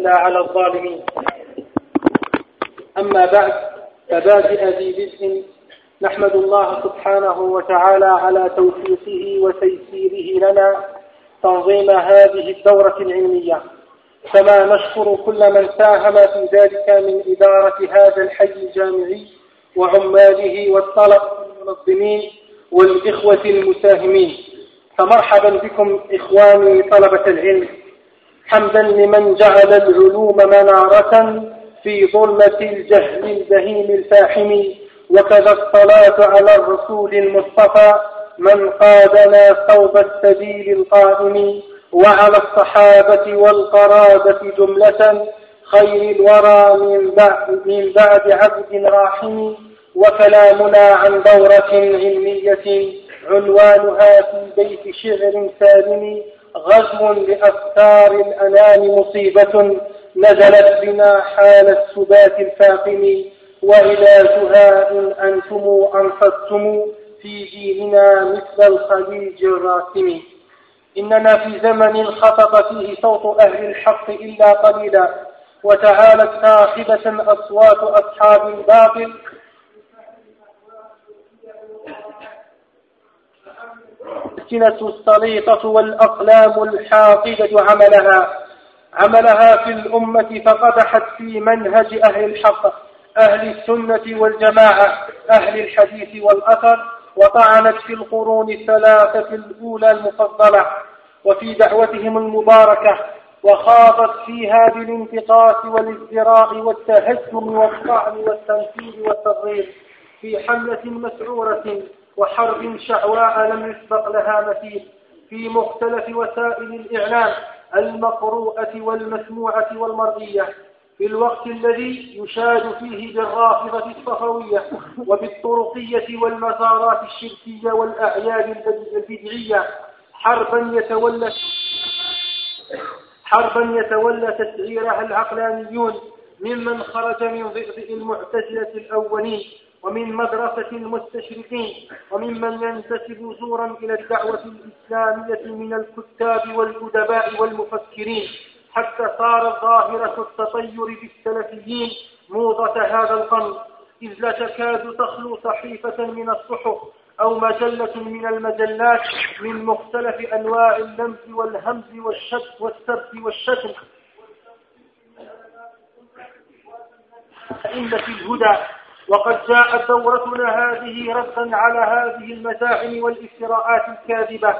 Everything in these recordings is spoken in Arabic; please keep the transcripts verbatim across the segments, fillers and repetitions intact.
إلا على الظالمين. أما بعد، فبادئ ذي بدء نحمد الله سبحانه وتعالى على توفيقه وتيسيره لنا تنظيم هذه الدورة العلمية، كما نشكر كل من ساهم في ذلك من إدارة هذا الحي الجامعي وعماله والطلبة المنظمين والإخوة المساهمين. فمرحبا بكم إخواني طلبة العلم، حمدا لمن جعل العلوم منارة في ظلمة الجهل البهيم الفاحم، وكذا الصلاة على الرسول المصطفى من قادنا صوب السبيل القائم، وعلى الصحابة والقرابة جملة خير الورى من بعد, من بعد عبد راحم. وكلامنا عن دورة علمية عنوانها في بيت شعر سالم، غزو لأفكار الأنام مصيبة نزلت بنا حال السبات الفاقم، وعلاجها إن أنتم أنصتم في ديننا مثل الخليج الراسم. إننا في زمن خطط فيه صوت أهل الحق إلا قليلا، وتعالت ناخبة أصوات أصحاب الباطل السنة السليطة والأقلام الحاقدة عملها عملها في الأمة، فقدحت في منهج أهل الحق أهل السنة والجماعة أهل الحديث والأثر، وطعنت في القرون الثلاثة الأولى المفضلة وفي دعوتهم المباركة، وخاضت فيها بالانتقاص والازدراء والتهجم والطعن والتنفيذ والتضرير في حملة مسعورة وحرب شعواء لم يسبق لها مثيل في مختلف وسائل الإعلام المقروءة والمسموعة والمرئية، في الوقت الذي يشاد فيه بالرافضة الصفوية وبالطرقية والمزارات الشركية والأعياد البدعية حربا يتولى حربا يتولى تسعيرها العقلانيون ممن خرج من ضئضئ المعتزلة الأولين ومن مدرسة المستشرقين، وممن ينتسب زورا إلى الدعوة الإسلامية من الكتاب والأدباء والمفكرين، حتى صارت ظاهرة التطير بالسلفيين موضة هذا القرن، إذ لا تكاد تخلو صحيفة من الصحف أو مجلة من المجلات من مختلف أنواع اللمز والهمز والشد والسب والشتم أئمة الهدى. وقد جاءت دورتنا هذه ردا على هذه المزاعم والافتراءات الكاذبة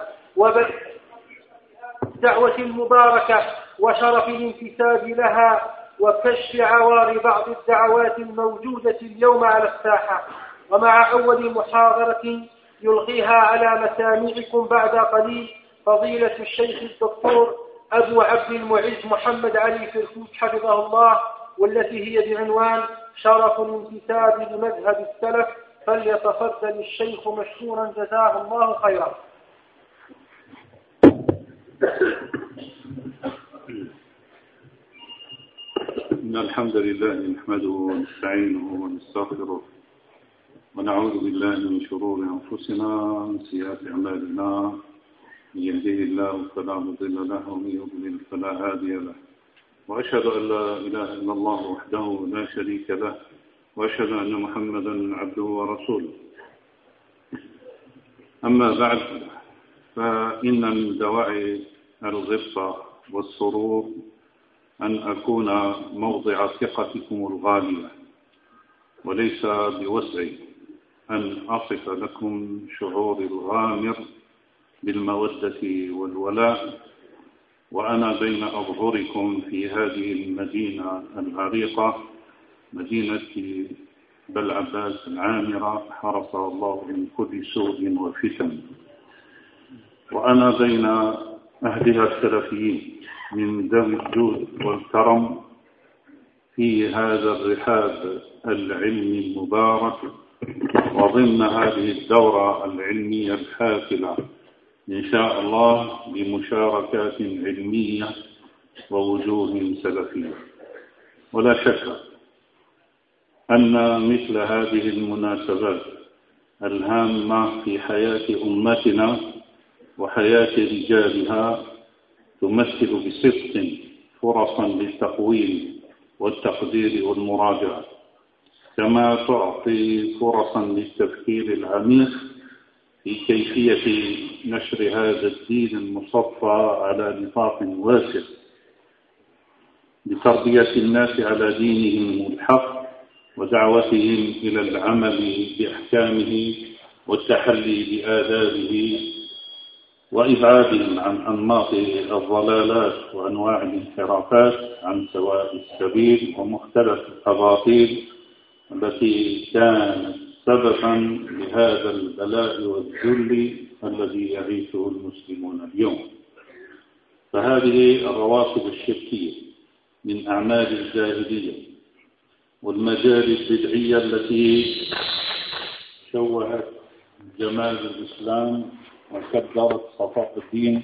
وبالدعوة المباركة وشرف الانتساب لها، وكشف عوار بعض الدعوات الموجودة اليوم على الساحة. ومع أول محاضرة يلقيها على مسامعكم بعد قليل فضيلة الشيخ الدكتور أبو عبد المعز محمد علي فرفوس حفظه الله، والتي هي بعنوان شرف الانتساب لمذهب السلف، فليتفضل الشيخ مشكورا جزاه الله خيرا. إن الحمد لله نحمده ونستعينه ونستغفره ونعوذ بالله من شرور أنفسنا ومن سيئات أعمالنا، من يهده الله فلا مضل له ومن يضلل فلا هادي له، وأشهد أن لا إله إلا الله وحده لا شريك له، وأشهد أن محمدا عبده ورسوله. أما بعد، فإن من دواعي الغبطة والسرور أن أكون موضع ثقتكم الغالية، وليس بوسعي أن أصف لكم شعور الغامر بالمودة والولاء وأنا بين أظهركم في هذه المدينة العريقة، مدينة بلعباس العامرة حرسها الله من كل سوء وفتن، وأنا بين أهلها السلفيين من ذوي الجود والكرم في هذا الرحاب العلمي المبارك، وضمن هذه الدورة العلمية الحافلة إن شاء الله بمشاركات علمية ووجوه سلفية. ولا شك أن مثل هذه المناسبات الهامة في حياة أمتنا وحياة رجالها تمثل بصدق فرصا للتقويم والتقدير والمراجعة، كما تعطي فرصا للتفكير العميق في كيفية نشر هذا الدين المصفى على نطاق واسع لتربية الناس على دينهم الحق ودعوتهم إلى العمل بأحكامه والتحلي بآدابه وإبعادهم عن أنماط الضلالات وأنواع الانحرافات عن سواء السبيل ومختلف الأباطيل التي كانت سببا لهذا البلاء والذل الذي يعيشه المسلمون اليوم. فهذه الروافض الشركية من أعمال الجاهلية والمجال البدعية التي شوهت جمال الإسلام وكدرت صفاء الدين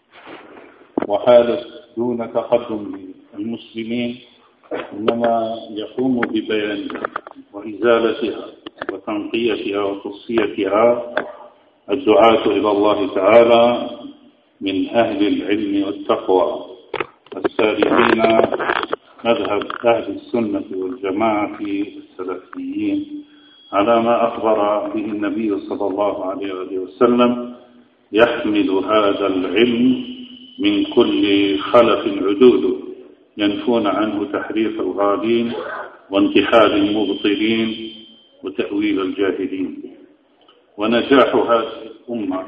وحالت دون تقدم المسلمين، إنما يقوم ببيانها وإزالتها وتنقيتها وتصفيتها الدعاة إلى الله تعالى من أهل العلم والتقوى السالكين مذهب أهل السنة والجماعة السلفيين على ما أخبر به النبي صلى الله عليه وسلم، يحمل هذا العلم من كل خلف عدود ينفون عنه تحريف الغالين وانتحال المبطلين وتأويل الجاهلين. ونجاح هذه الأمة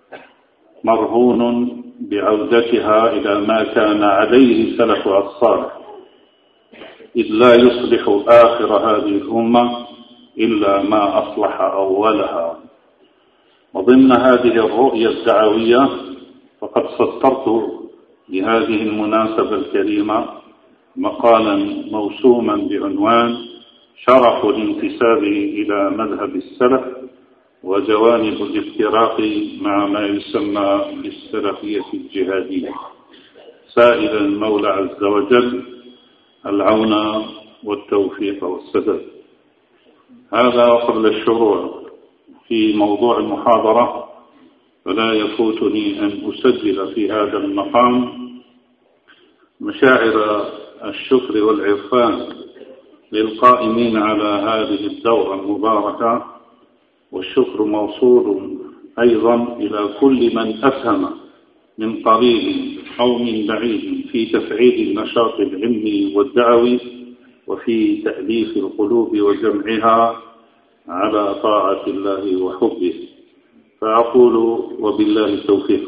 مرهون بعودتها إلى ما كان عليه سلفها الصالح، إذ لا يصلح آخر هذه الأمة إلا ما أصلح أولها. وضمن هذه الرؤية الدعوية فقد سطرت لهذه المناسبة الكريمة مقالا موسوما بعنوان شرف الانتساب إلى مذهب السلف وجوانب الافتراق مع ما يسمى بالسلفية الجهادية، سائلا المولى عز وجل العون والتوفيق والسداد. هذا قبل الشروع في موضوع المحاضرة، فلا يفوتني أن أسجل في هذا المقام مشاعر الشكر والعرفان للقائمين على هذه الدورة المباركة، والشكر موصول أيضا إلى كل من أسهم من قريب أو من بعيد في تفعيل النشاط العلمي والدعوي وفي تأليف القلوب وجمعها على طاعة الله وحبه. فأقول وبالله التوفيق.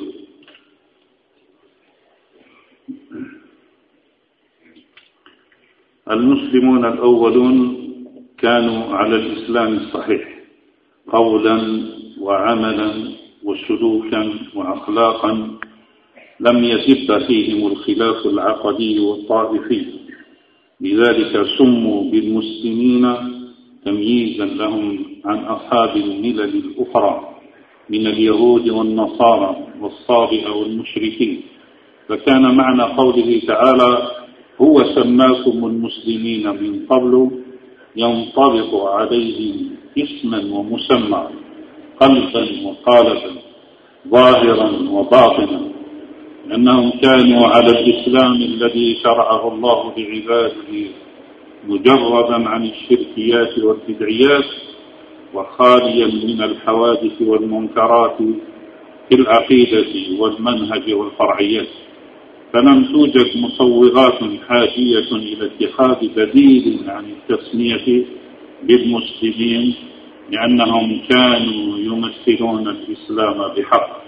المسلمون الأولون كانوا على الإسلام الصحيح قولا وعملا وسلوكا وأخلاقا، لم يسب فيهم الخلاف العقدي والطائفي، لذلك سموا بالمسلمين تمييزا لهم عن أصحاب الملل الأخرى من اليهود والنصارى والصابئة والمشركين. فكان معنى قوله تعالى هو سماكم المسلمين من قبل ينطبق عليه اسما ومسمى، قلبا وقالبا، ظاهرا وباطنا، لأنهم كانوا على الإسلام الذي شرعه الله لعباده مجردا عن الشركيات والبدعيات وخاليا من الحوادث والمنكرات في العقيدة والمنهج والفرعيات، فلم توجد مصوغات حاجية إلى اتخاذ بديل عن التسمية بالمسلمين، لأنهم كانوا يمثلون الإسلام بحق.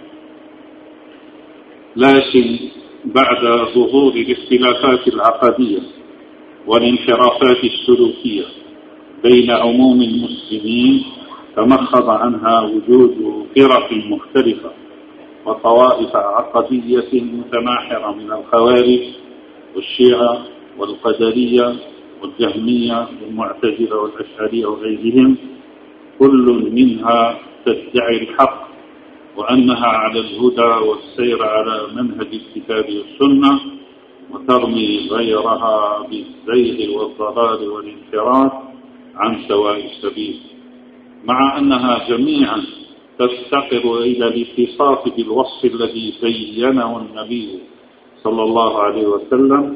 لكن بعد ظهور الاختلافات العقدية والانحرافات السلوكية بين عموم المسلمين، تمخض عنها وجود فرق مختلفة وطوائف عقدية متماحرة من الخوارج والشيعة والقدرية والجهمية والمعتزلة والأشعرية وغيرهم، كل منها تدعي الحق وأنها على الهدى والسير على منهج الكتاب والسنة، وترمي غيرها بالزيغ والضلال والانحراف عن سواء السبيل، مع أنها جميعا تفتقر إلى الاتصاف بالوصف الذي بينه النبي صلى الله عليه وسلم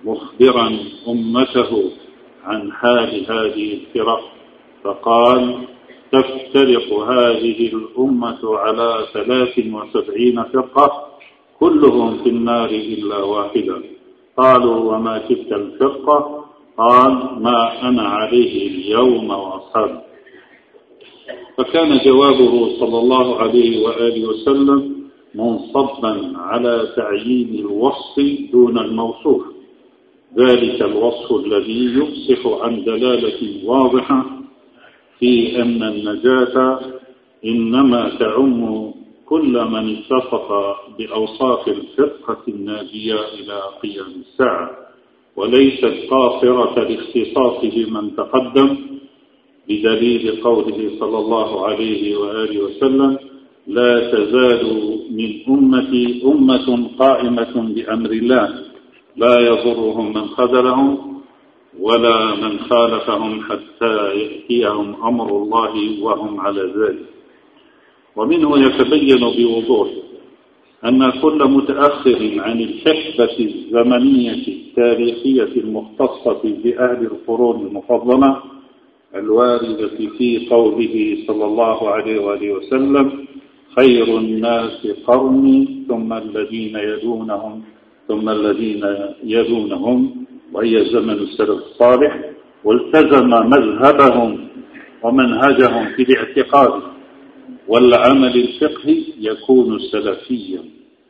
مخبرا أمته عن حال هذه الفرق فقال: تفترق هذه الأمة على ثلاث وسبعين فرقة كلهم في النار إلا واحدة. قالوا: وما تلك الفرقة؟ قال: ما أنا عليه اليوم وأصحابي. فكان جوابه صلى الله عليه وآله وسلم منصبا على تعيين الوصف دون الموصوف، ذلك الوصف الذي يفصح عن دلالة واضحة في أن النجاة إنما تعم كل من اتصف بأوصاف الفرقة الناجية إلى قيام الساعة، وليست قاصرة الاختصاص بمن تقدم، بدليل قوله صلى الله عليه وآله وسلم: لا تزال من أمتي أمة قائمة بأمر الله لا يضرهم من خذلهم ولا من خالفهم حتى يأتيهم أمر الله وهم على ذلك. ومنه يتبين بوضوح أن كل متأخر عن الحقبة الزمنية التاريخية المختصة بأهل القرون المفضلة الواردة في قوله صلى الله عليه وآله وسلم: خير الناس قرني ثم الذين يلونهم ثم الذين يلونهم، وهي زمن السلف الصالح، والتزم مذهبهم ومنهجهم في الاعتقاد والعمل الفقهي يكون سلفيا.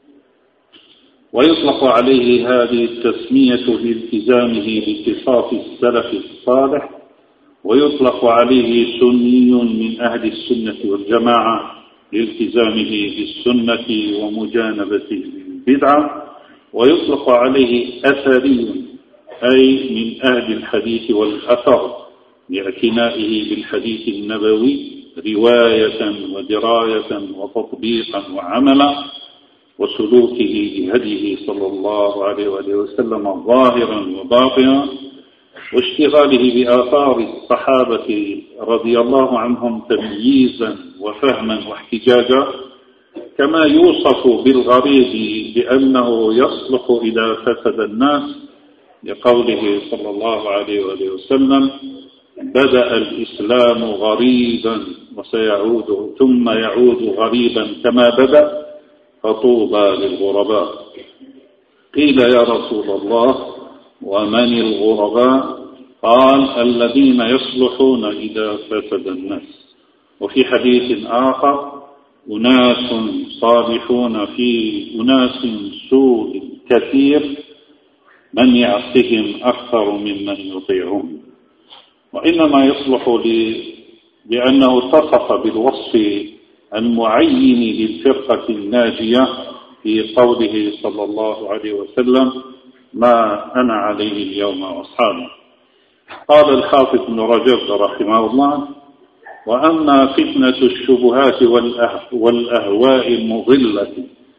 ويطلق عليه هذه التسمية بالتزامه باتصاف السلف الصالح، ويطلق عليه سني من أهل السنة والجماعة لالتزامه بالسنة ومجانبته البدعة، ويطلق عليه أثري أي من أهل الحديث والأثر لاعتنائه بالحديث النبوي رواية ودراية وتطبيقا وعملا، وسلوكه لهديه صلى الله عليه وآله وسلم ظاهرا وباطنا، واشتغاله بآثار الصحابة رضي الله عنهم تمييزا وفهما واحتجاجا، كما يوصف بالغريب بأنه يصلح إذا فسد الناس، لقوله صلى الله عليه وآله وسلم: بدأ الإسلام غريبا وسيعود ثم يعود غريبا كما بدأ، فطوبى للغرباء. قيل: يا رسول الله ومن الغرباء؟ قال: الذين يصلحون إذا فسد الناس. وفي حديث آخر: أناس صالحون في أناس سوء كثير من يعصهم أكثر ممن يطيعون. وإنما يصلح لأنه اتصف بالوصف المعين للفرقة الناجية في قوله صلى الله عليه وسلم: ما أنا عليه اليوم وأصحابي. قال الحافظ ابن رجب رحمه الله: وأما فتنة الشبهات والأهواء المضلة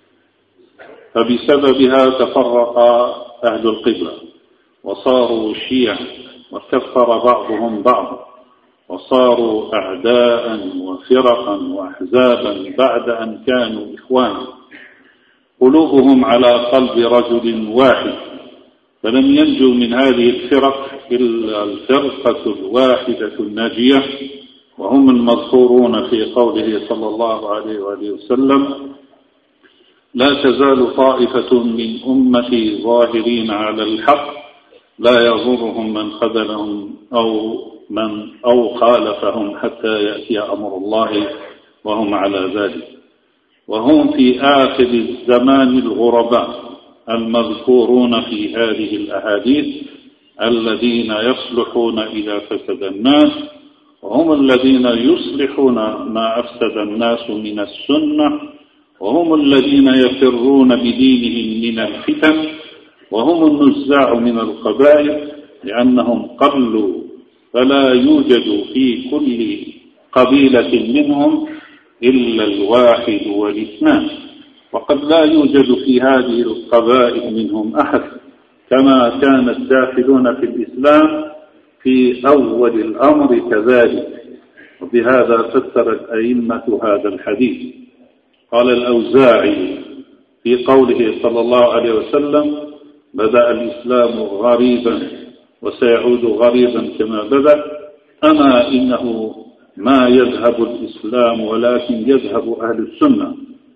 فبسببها تفرق أهل القبلة وصاروا شيعا، وكفر بعضهم بعضا، وصاروا أعداء وفرقا وأحزابا بعد أن كانوا إخوانا، قلوبهم على قلب رجل واحد، فلم ينجوا من هذه الفرق إلا الفرقة الواحدة الناجية، وهم المذكورون في قوله صلى الله عليه وآله وسلم: لا تزال طائفة من أمتي ظاهرين على الحق لا يضرهم من خذلهم أو من أو خالفهم حتى يأتي أمر الله وهم على ذلك. وهم في آخر الزمان الغرباء المذكورون في هذه الأحاديث الذين يصلحون إذا فسد الناس، وهم الذين يصلحون ما أفسد الناس من السنة، وهم الذين يفرون بدينهم من الفتن، وهم النزاع من القبائل لأنهم قلوا، فلا يوجد في كل قبيلة منهم إلا الواحد والاثنان، وقد لا يوجد في هذه القبائل منهم أحد، كما كان الداخلون في الإسلام في أول الأمر كذلك. وبهذا فسرت أئمة هذا الحديث. قال الأوزاعي في قوله صلى الله عليه وسلم: بدأ الإسلام غريبا وسيعود غريبا كما بدأ، أما إنه ما يذهب الإسلام ولكن يذهب أهل السنة،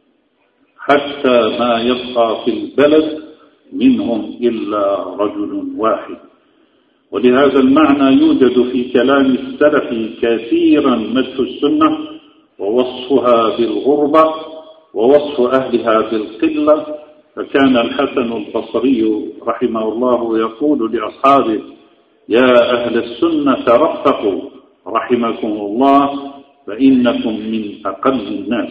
حتى ما يبقى في البلد منهم إلا رجل واحد. ولهذا المعنى يوجد في كلام السلف كثيرا مدح السنة ووصفها بالغربة ووصف أهلها بالقلة. فكان الحسن البصري رحمه الله يقول لأصحابه: يا أهل السنة ترفقوا رحمكم الله فإنكم من أقل الناس.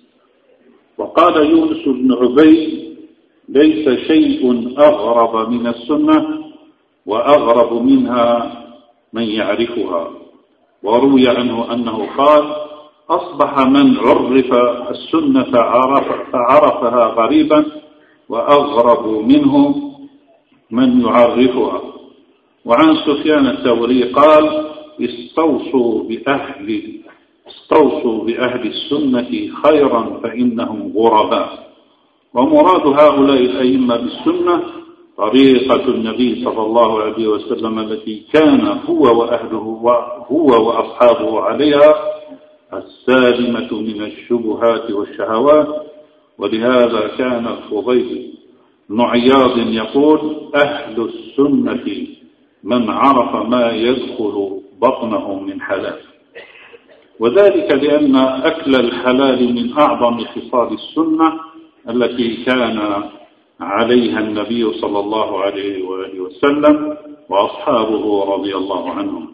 وقال يونس بن عبيد: ليس شيء أغرب من السنة وأغرب منها من يعرفها. وروي عنه أنه قال: أصبح من عرف السنة فعرفها غريبا، وأغرب منه من يعرفها. وعن سفيان الثوري قال: استوصوا بأهل استوصوا بأهل السنة خيرا فإنهم غرباء. ومراد هؤلاء الأئمة بالسنة طريقة النبي صلى الله عليه وسلم التي كان هو وأهله وهو وأصحابه عليها، السالمة من الشبهات والشهوات. ولهذا كان الفضيل بن عياض يقول: أهل السنة من عرف ما يدخل بطنه من حلال. وذلك لأن أكل الحلال من أعظم خصال السنة التي كان عليها النبي صلى الله عليه وآله وسلم وأصحابه رضي الله عنهم.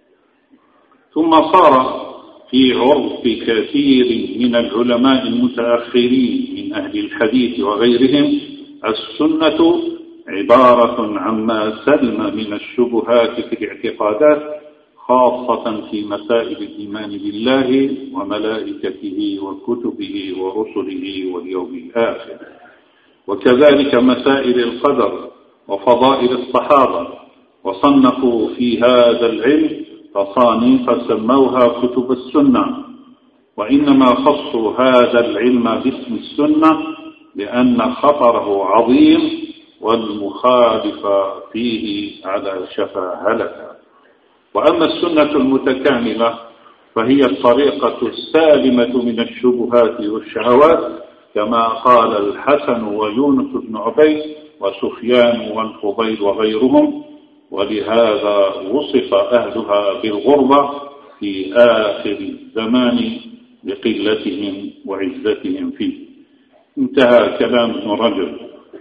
ثم صار في عرف كثير من العلماء المتأخرين من أهل الحديث وغيرهم السنة عبارة عما سلم من الشبهات في الاعتقادات، خاصة في مسائل الإيمان بالله وملائكته وكتبه ورسله واليوم الآخر، وكذلك مسائل القدر وفضائل الصحابة. وصنفوا في هذا العلم تصانيف سموها كتب السنة. وإنما خصوا هذا العلم باسم السنة لأن خطره عظيم والمخالف فيه على شفا هلكة. وأما السنة المتكاملة فهي الطريقة السالمة من الشبهات والشهوات، كما قال الحسن ويونس بن عبيد وسفيان والفضيل وغيرهم. ولهذا وصف أهلها بالغربة في آخر الزمان بقلتهم وعزتهم فيه. انتهى كلام ابن رجب.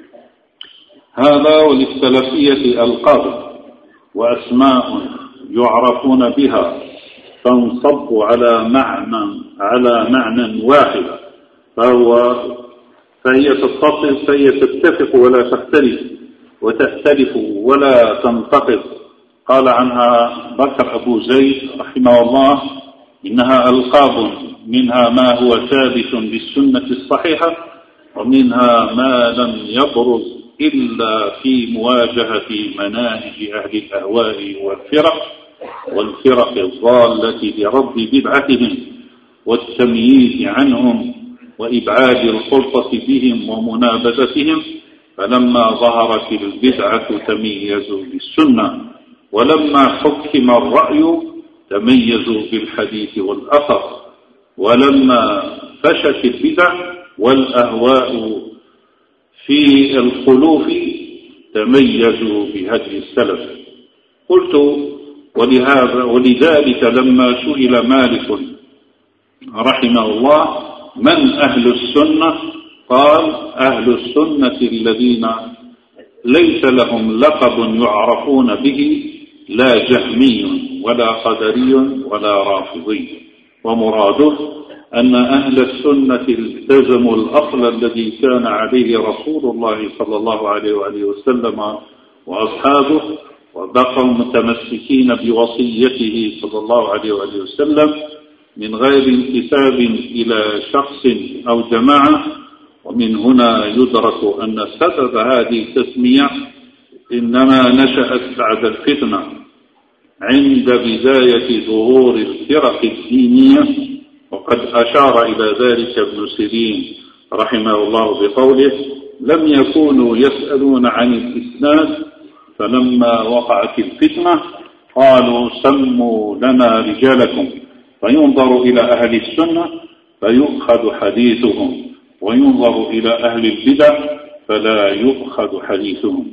هذا وللسلفية ألقاب وأسماء يعرفون بها تنصب على معنى على معنى واحد، فهو فهي تتصل فهي تتفق ولا تختلف، وتختلف ولا تنتقض. قال عنها بكر أبو زيد رحمه الله: إنها ألقاب، منها ما هو ثابت بالسنة الصحيحة، ومنها ما لم يبرز إلا في مواجهة مناهج أهل الأهواء والفرق والفرق الضالة لرد بدعتهم والتمييز عنهم وإبعاد الخلطة بهم ومنابذتهم. فلما ظهرت البدعة تميزوا بالسنة، ولما حكم الرأي تميزوا بالحديث والأثر، ولما فشت البدع والأهواء في الخلوف تميزوا بهدي السلف. قلت: ولهذا ولذلك لما سئل مالك رحمه الله من أهل السنة، قال: أهل السنة الذين ليس لهم لقب يعرفون به، لا جهمي ولا قدري ولا رافضي. ومراده أن أهل السنة التزموا الأصل الذي كان عليه رسول الله صلى الله عليه وآله وسلم وأصحابه، وبقوا متمسكين بوصيته صلى الله عليه وآله وسلم من غير انتساب إلى شخص أو جماعة. ومن هنا يدرك أن سبب هذه التسمية إنما نشأت بعد الفتنة عند بداية ظهور الفرق الدينية. وقد أشار إلى ذلك ابن سيرين رحمه الله بقوله: لم يكونوا يسألون عن الإسناد، فلما وقعت الفتنة قالوا سموا لنا رجالكم، فينظر إلى أهل السنة فيؤخذ حديثهم، وينظر إلى أهل البدع فلا يؤخذ حديثهم.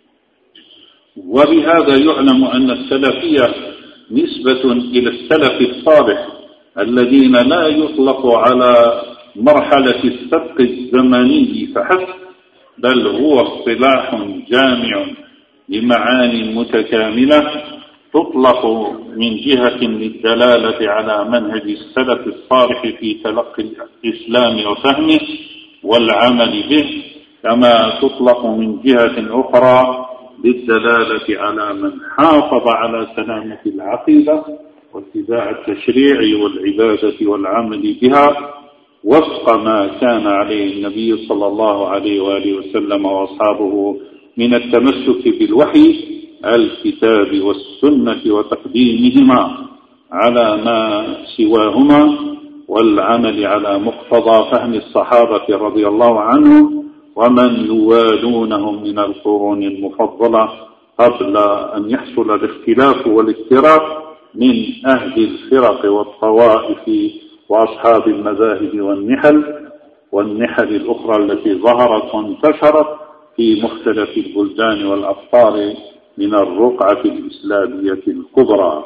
وبهذا يعلم أن السلفية نسبة إلى السلف الصالح الذين لا يطلق على مرحلة السبق الزمني فحسب، بل هو اصطلاح جامع لمعاني متكاملة تطلق من جهة للدلالة على منهج السلف الصالح في تلقي الإسلام وفهمه والعمل به، كما تطلق من جهة أخرى للدلالة على من حافظ على سلامة العقيدة واتباع التشريع والعبادة والعمل بها وفق ما كان عليه النبي صلى الله عليه وآله وسلم وأصحابه من التمسك بالوحي الكتاب والسنة وتقديمهما على ما سواهما، والعمل على مقتضى فهم الصحابة رضي الله عنهم ومن يوالونهم من القرون المفضلة قبل أن يحصل الاختلاف والافتراق من أهل الفرق والطوائف وأصحاب المذاهب والنحل والنحل الأخرى التي ظهرت وانتشرت في مختلف البلدان والأقطار من الرقعة الإسلامية الكبرى.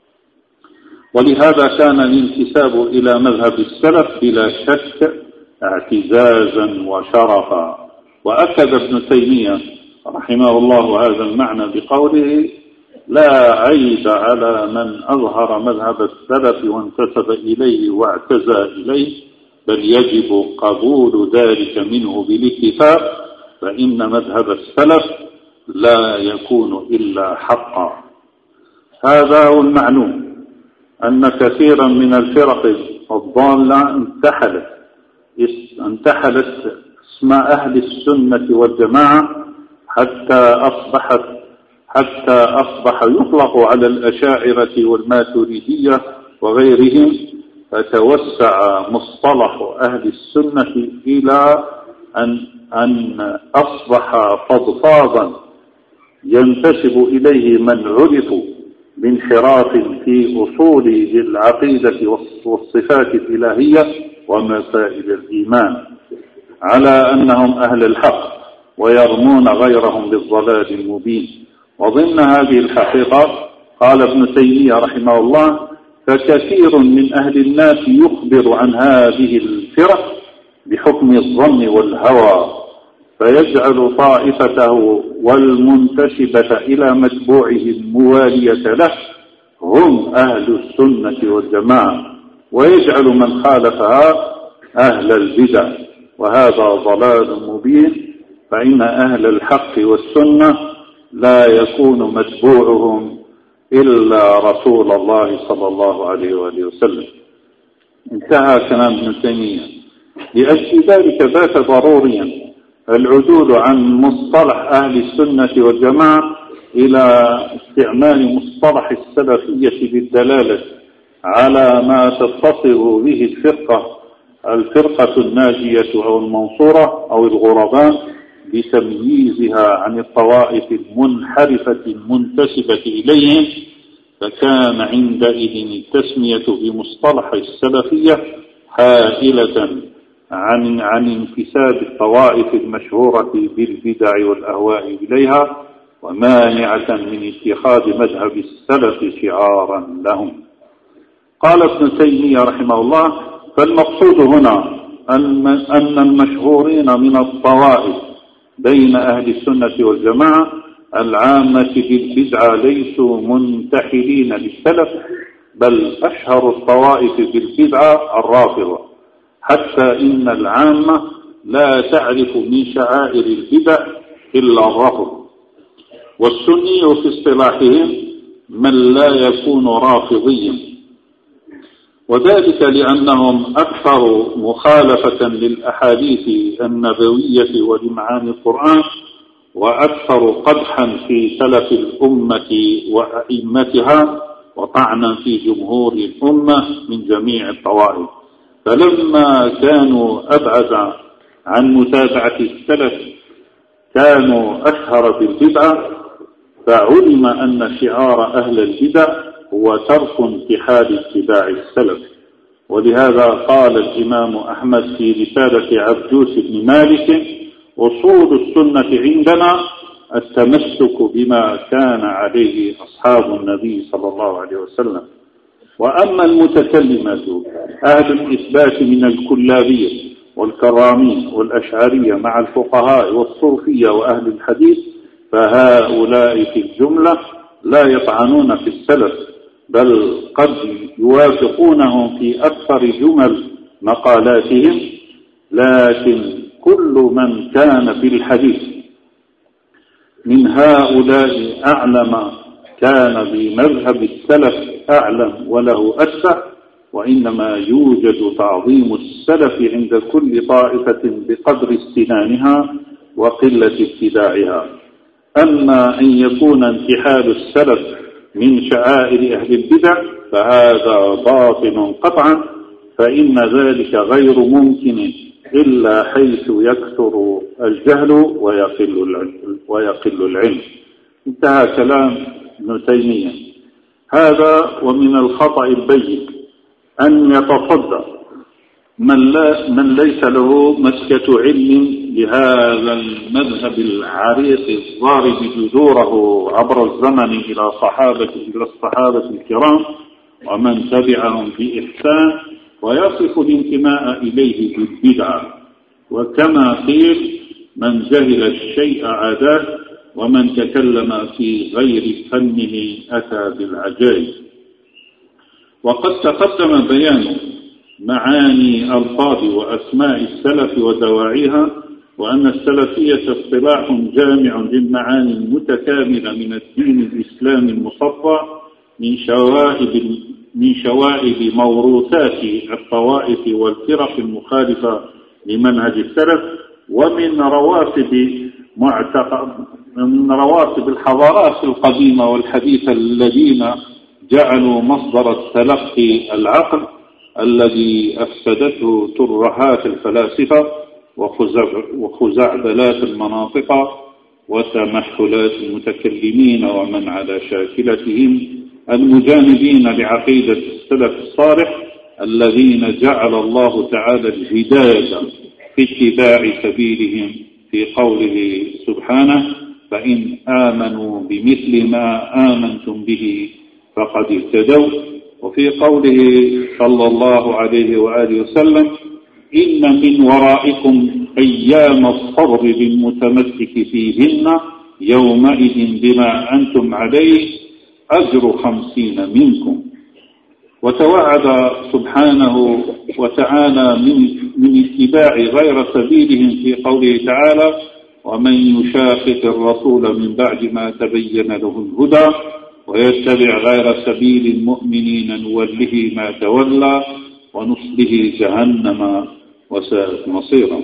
ولهذا كان الانتساب إلى مذهب السلف بلا شك اعتزازا وشرفا. وأكد ابن تيمية رحمه الله هذا المعنى بقوله: لا عيب على من أظهر مذهب السلف وانتسب إليه واعتزى إليه، بل يجب قبول ذلك منه بالاتفاق، فإن مذهب السلف لا يكون إلا حقا. هذا هو المعلوم، أن كثيرا من الفرق الضالة انتحلت انتحلت اسم أهل السنة والجماعة حتى أصبحت حتى أصبح يطلق على الأشاعرة والماتريدية وغيرهم، فتوسع مصطلح أهل السنة إلى أن أن أصبح فضفاضا ينتسب إليه من عرفوا بانحراف في أصول العقيدة والصفات الإلهية ومسائل الإيمان، على أنهم أهل الحق ويرمون غيرهم بالضلال المبين. وضمن هذه الحقيقة قال ابن تيمية رحمه الله: فكثير من أهل الناس يخبر عن هذه الفرق بحكم الظن والهوى، فيجعل طائفته والمنتسبة إلى متبوعه الموالية له هم أهل السنة والجماعة، ويجعل من خالفها أهل البدع، وهذا ضلال مبين. فإن أهل الحق والسنة لا يكون متبوعهم إلا رسول الله صلى الله عليه وآله وسلم. انتهى كلام ابن تيمية. لأجل ذلك بات ضروريا العدول عن مصطلح أهل السنة والجماعة إلى استعمال مصطلح السلفية بالدلالة على ما تتصل به الفرقة الفرقة الناجية أو المنصورة أو الغرباء، بتمييزها عن الطوائف المنحرفة المنتسبة إليهم، فكان عندئذ التسمية بمصطلح السلفية حائلة عن عن انتساب الطوائف المشهورة بالبدع والأهواء إليها، ومانعة من اتخاذ مذهب السلف شعارا لهم. قال ابن تيمية رحمه الله: فالمقصود هنا أن المشهورين من الطوائف بين أهل السنة والجماعة العامة بالبدعة ليسوا منتحلين للسلف، بل أشهر الطوائف بالبدعة الرافضة، حتى إن العامة لا تعرف من شعائر البدع إلا الرفض. والسني في اصطلاحهم من لا يكون رافضيا، وذلك لأنهم أكثر مخالفة للأحاديث النبوية ولمعاني القرآن، وأكثر قدحا في سلف الأمة وأئمتها، وطعنا في جمهور الأمة من جميع الطوائف. فلما كانوا أبعد عن متابعة السلف كانوا أشهر بالبدعة، فعلم أن شعار أهل البدع هو ترك انتحال اتباع السلف. ولهذا قال الإمام أحمد في رسالة عبدوس بن مالك: أصول السنة عندنا التمسك بما كان عليه أصحاب النبي صلى الله عليه وسلم. وأما المتكلمة أهل الإثبات من الكلابية والكرامين والأشعرية مع الفقهاء والصوفية وأهل الحديث، فهؤلاء في الجملة لا يطعنون في السلف، بل قد يوافقونهم في أكثر جمل مقالاتهم. لكن كل من كان في الحديث من هؤلاء أعلم كان بمذهب السلف أعلم وله أسع، وإنما يوجد تعظيم السلف عند كل طائفة بقدر استنانها وقلة ابتداعها. أما أن يكون انتحال السلف من شعائر أهل البدع فهذا باطل قطعا، فإن ذلك غير ممكن إلا حيث يكثر الجهل ويقل العلم, ويقل العلم. انتهى كلام ابن تيمية. هذا ومن الخطأ البين أن يتصدى من, لا من ليس له مسكة علم لهذا المذهب العريق الضارب جذوره عبر الزمن إلى صحابة إلى الصحابة الكرام ومن تبعهم بإحسان، ويصف الانتماء إليه بالبدعة. وكما قيل: من جهل الشيء عاداه، ومن تكلم في غير فنه أتى بالعجائب. وقد تقدم بيان معاني ألفاظ وأسماء السلف ودواعيها، وأن السلفية اصطلاح جامع للمعاني المتكاملة من الدين الإسلامي المصفى من شوائب من شوائب موروثات الطوائف والفرق المخالفة لمنهج السلف، ومن رواتب معتقد من رواتب الحضارات القديمة والحديثة الذين جعلوا مصدر التلقي العقل الذي أفسدته ترهات الفلاسفة وخزعبلات المناطق وتمحلات المتكلمين ومن على شاكلتهم المجانبين لعقيدة السلف الصالح، الذين جعل الله تعالى الهداية في اتباع سبيلهم في قوله سبحانه: فإن آمنوا بمثل ما آمنتم به فقد اهتدوا، وفي قوله صلى الله عليه وآله وسلم: إن من ورائكم أيام الصبر للمتمسك فيهن يومئذ بما أنتم عليه أجر خمسين منكم. وتوعد سبحانه وتعالى من, من اتباع غير سبيلهم في قوله تعالى: ومن يشاقق الرسول من بعد ما تبين له الهدى ويتبع غير سبيل المؤمنين نوله ما تولى ونصله جهنم وساءت مصيرا.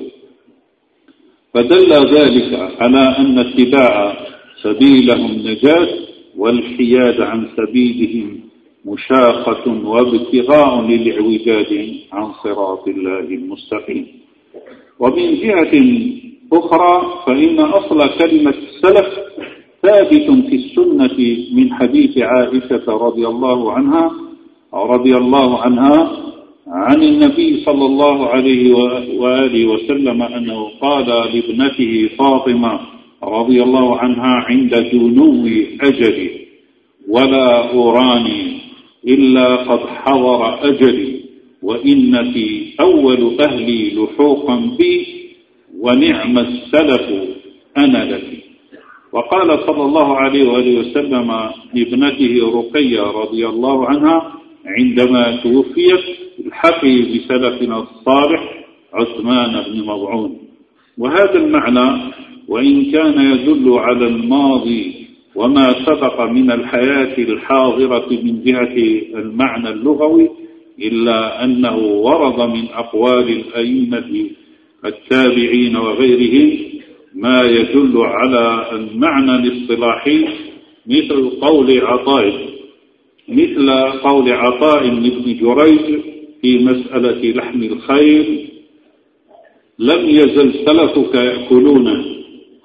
فدل ذلك على أن اتباع سبيلهم نجاة، والحياد عن سبيلهم مشاقة وابتغاء للإعوجاج عن صراط الله المستقيم. ومن جهة أخرى فإن أصل كلمة السلف ثابت في السنة من حديث عائشة رضي الله عنها رضي الله عنها عن النبي صلى الله عليه وآله وسلم أنه قال لابنته فاطمة رضي الله عنها عند دنو أجلي: ولا أراني إلا قد حضر أجلي، وإنك أول أهلي لحوقا بي، ونعم السلف أنا لك. وقال صلى الله عليه وآله وسلم لابنته رقية رضي الله عنها عندما توفيت: الحقي بسلفنا الصالح عثمان بن مضعون. وهذا المعنى وإن كان يدل على الماضي وما سبق من الحياة الحاضرة من جهة المعنى اللغوي، إلا أنه ورد من أقوال الأئمة التابعين وغيرهم ما يدل على المعنى الاصطلاحي، مثل قول عطاء مثل قول عطاء بن جريج في مسألة لحم الخيل: لم يزل سلفك يأكلونه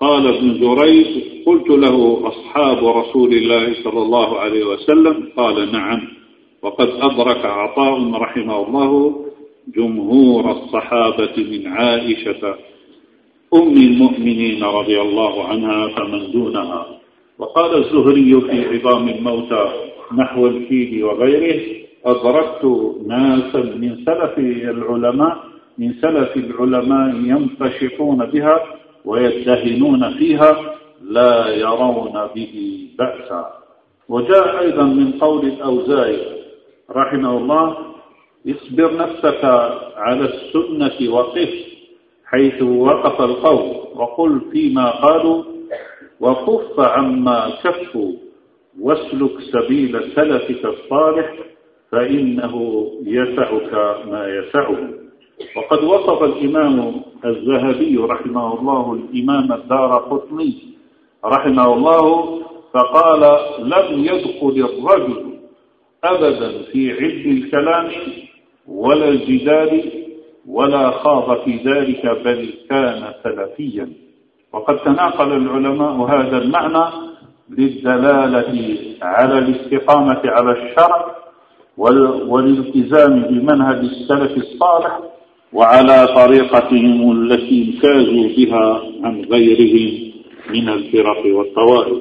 قال ابن جريج: قلت له: أصحاب رسول الله صلى الله عليه وسلم؟ قال: نعم. وقد أدرك عطاء رحمه الله جمهور الصحابة من عائشة أم المؤمنين رضي الله عنها فمن دونها. وقال الزهري في عظام الموتى نحو الفيل وغيره: أدركت ناسا من سلف العلماء من سلف العلماء ينتشطون بها ويدهنون فيها لا يرون به بأسا. وجاء أيضا من قول الأوزاعي رحمه الله: اصبر نفسك على السنة وقف حيث وقف القول، وقل فيما قالوا، وكف عما كفوا، واسلك سبيل سلفك الصالح فإنه يسعك ما يسعه. وقد وصف الإمام الذهبي رحمه الله الإمام الدارقطني رحمه الله فقال: لم يدخل الرجل أبدا في علم الكلام ولا الجدال ولا خاض في ذلك، بل كان سلفيا. وقد تناقل العلماء هذا المعنى للدلالة على الاستقامة على الشرع والالتزام بمنهج السلف الصالح وعلى طريقتهم التي امتازوا بها عن غيرهم من الفرق والطوائف.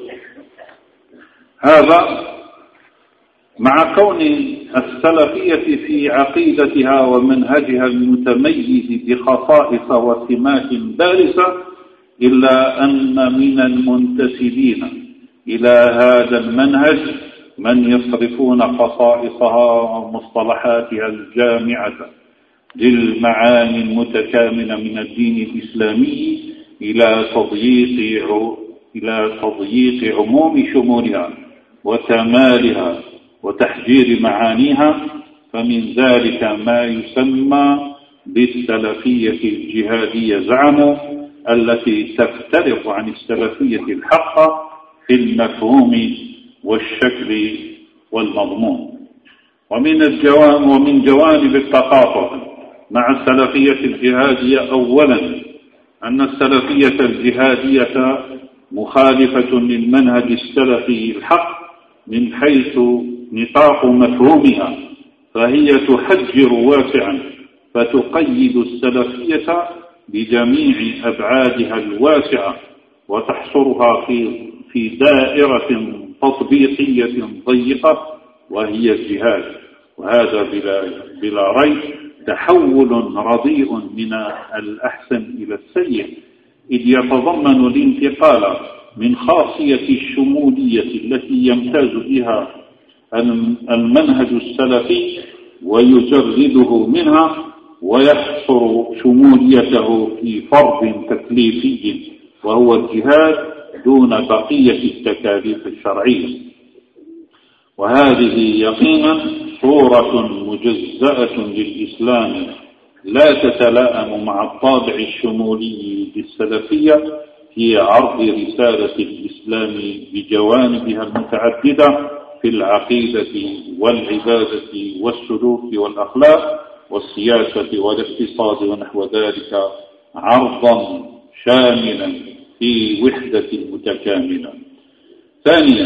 هذا مع كون السلفية في عقيدتها ومنهجها المتميز بخصائص وسمات بارزة، إلا أن من المنتسبين إلى هذا المنهج من يصرفون خصائصها ومصطلحاتها الجامعة للمعاني المتكاملة من الدين الإسلامي إلى تضييق إلى تضييق عموم شمولها وكمالها وتحجير معانيها. فمن ذلك ما يسمى بالسلفية الجهادية زعموا، التي تفترق عن السلفية الحقة في المفهوم والشكل والمضمون. ومن الجوانب ومن جوانب التقاطع مع السلفية الجهادية أولا أن السلفية الجهادية مخالفة للمنهج السلفي الحق من حيث نطاق مفهومها، فهي تحجر واسعا فتقيد السلفية بجميع أبعادها الواسعة وتحصرها في في دائرة تطبيقية ضيقة وهي الجهاد. وهذا بلا, بلا ريب تحول رديء من الأحسن إلى السيء، إذ يتضمن الانتقال من خاصية الشمولية التي يمتاز بها المنهج السلفي ويجرده منها ويحصر شموليته في فرض تكليفي وهو الجهاد دون بقية التكاليف الشرعية. وهذه يقينا صورة مجزأة للإسلام لا تتلائم مع الطابع الشمولي للسلفية في عرض رسالة الإسلام بجوانبها المتعددة في العقيدة والعبادة والسلوك والأخلاق والسياسة والاقتصاد ونحو ذلك عرضا شاملا في وحدة متكاملة. ثانيا،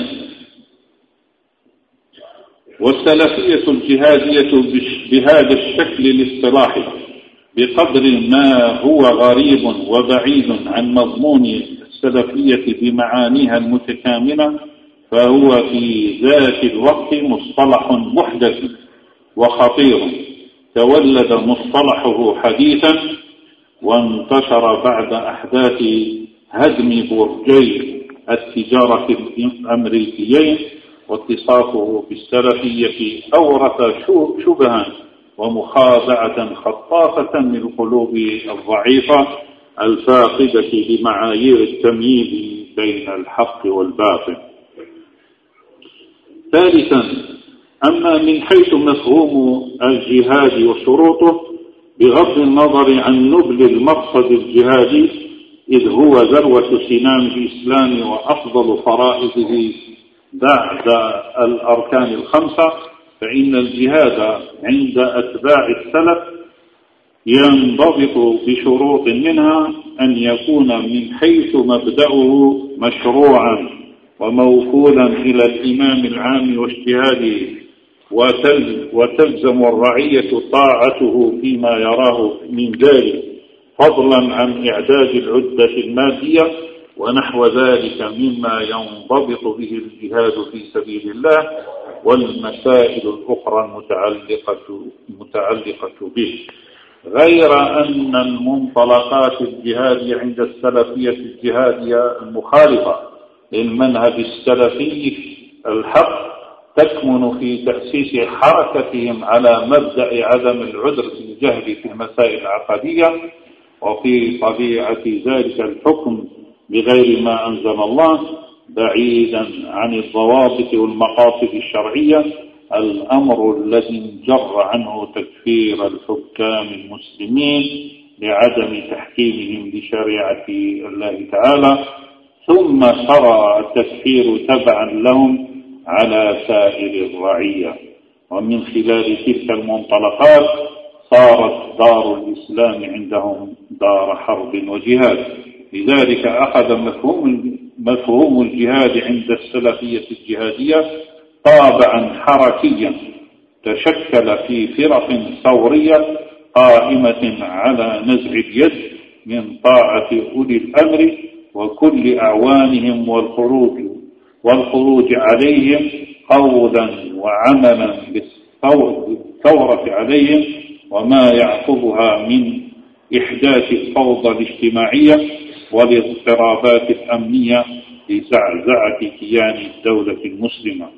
والسلفية الجهادية بهذا الشكل الاصطلاحي بقدر ما هو غريب وبعيد عن مضمون السلفية بمعانيها المتكاملة، فهو في ذات الوقت مصطلح محدث وخطير تولد مصطلحه حديثا وانتشر بعد أحداث هدم برجي التجارة الأمريكيين، واتصافه بالسلفية أورث شبها ومخادعة خطافة للقلوب الضعيفة الفاقدة لمعايير التمييز بين الحق والباطل. ثالثا، أما من حيث مفهوم الجهاد وشروطه بغض النظر عن نبل المقصد الجهادي، إذ هو ذروة سنام الإسلام وأفضل فرائضه بعد الأركان الخمسة، فإن الجهاد عند أتباع السلف ينضبط بشروط منها أن يكون من حيث مبدأه مشروعا وموكولا إلى الإمام العام واجتهاده، وتلزم الرعية طاعته فيما يراه من ذلك، فضلا عن إعداد العدة المادية ونحو ذلك مما ينضبط به الجهاد في سبيل الله والمسائل الأخرى المتعلقة المتعلقة به، غير أن المنطلقات الجهادية عند السلفية الجهادية المخالفة للمنهج السلفي الحق تكمن في تأسيس حركتهم على مبدأ عدم العذر في الجهل في المسائل العقدية، وفي طبيعة ذلك الحكم بغير ما أنزل الله بعيدا عن الضوابط والمقاصد الشرعية، الأمر الذي انجر عنه تكفير الحكام المسلمين لعدم تحكيمهم لشريعة الله تعالى، ثم صار التكفير تبعا لهم على سائر الرعية. ومن خلال تلك المنطلقات صارت دار الإسلام عندهم دار حرب وجهاد. لذلك أخذ مفهوم مفهوم الجهاد عند السلفية الجهادية طابعا حركيا تشكل في فرق ثورية قائمة على نزع اليد من طاعة أولي الأمر وكل أعوانهم والخروج والخروج عليهم قولا وعملا بالثورة عليهم وما يعقبها من إحداث الفوضى الاجتماعية والاضطرابات الأمنية لزعزعة كيان الدولة المسلمة.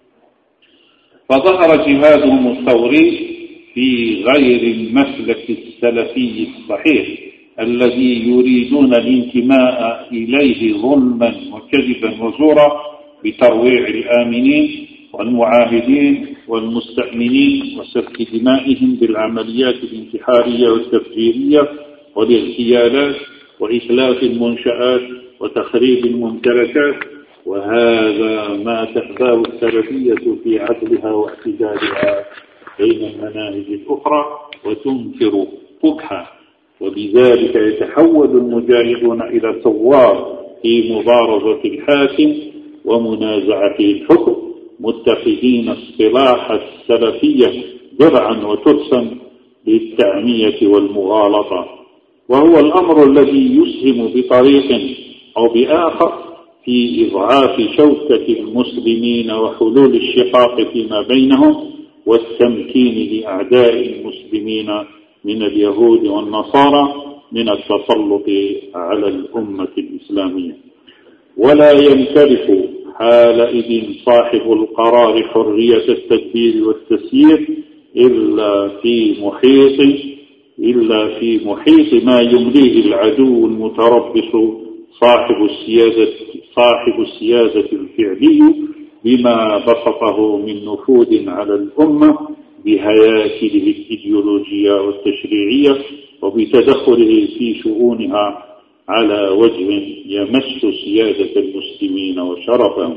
فظهر جهادهم الثوري في غير المسلك السلفي الصحيح الذي يريدون الانتماء إليه ظلما وكذبا وزورا بترويع الآمنين والمعاهدين والمستأمنين وسفك دمائهم بالعمليات الانتحارية والتفجيرية والاغتيالات وإتلاف المنشآت وتخريب الممتلكات، وهذا ما تأباه السلفية في عدلها واعتدالها بين المناهج الأخرى وتنكر قبحا. وبذلك يتحول المجاهدون إلى ثوار في مبارزة الحاكم ومنازعته الحكم، متخذين اصطلاح السلفية درعا وترسا للتعمية والمغالطة، وهو الأمر الذي يسهم بطريق أو بآخر في إضعاف شوكة المسلمين وحلول الشقاق فيما بينهم والتمكين لأعداء المسلمين من اليهود والنصارى من التسلط على الأمة الإسلامية. ولا يمتلك حالئذ صاحب القرار حرية التدبير والتسيير إلا في محيط إلا في محيط ما يمليه العدو المتربص صاحب السيادة صاحب السيادة الفعلي بما بسطه من نفوذ على الأمة بهياكله الإيديولوجية والتشريعية وبتدخله في شؤونها على وجه يمس سيادة المسلمين وشرفهم.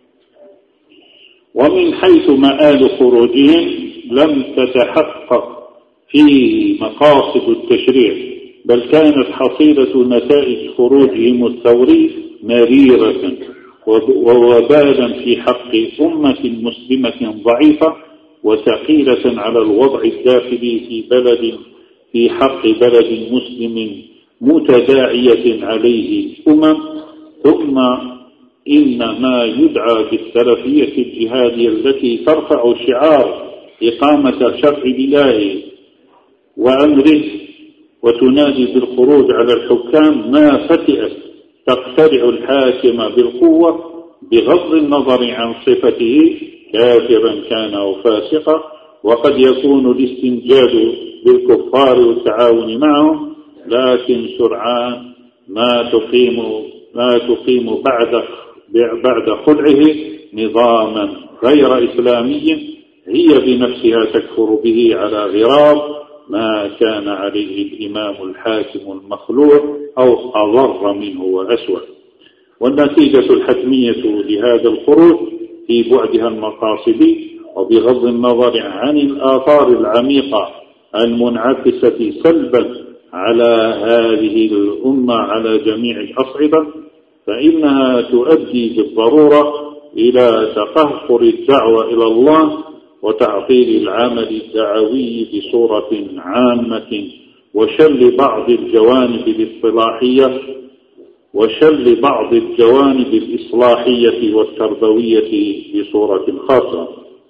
ومن حيث مآل خروجهم لم تتحقق فيه مقاصد التشريع، بل كانت حصيلة نتائج خروجهم الثوري مريرة ووبالا في حق أمة مسلمة ضعيفة وثقيلة على الوضع الداخلي في بلد في حق بلد مسلم متداعية عليه أمم. ثم إن ما يدعى بالسلفية الجهادية التي ترفع شعار إقامة شرع الله وأمره وتنادي بالخروج على الحكام ما فتئت تقترع الحاكم بالقوة بغض النظر عن صفته كافرا كان أو فاسقا، وقد يكون الاستنجاد بالكفار والتعاون معهم، لكن سرعان ما تقيم ما تقيم بعد بعد خلعه نظاما غير إسلامي هي بنفسها تكفر به على غرار ما كان عليه الإمام الحاكم المخلوع أو أضر منه وأسوأ. والنتيجة الحتمية لهذا الخروج في بعدها المقاصدي وبغض النظر عن الآثار العميقة المنعكسة سلبا على هذه الأمة على جميع الأصعدة، فإنها تؤدي بالضرورة إلى تقهقر الدعوة إلى الله وتعطيل العمل الدعوي بصورة عامة، وشل بعض الجوانب الاصطلاحية وشل بعض الجوانب الإصلاحية والتربوية بصورة خاصة.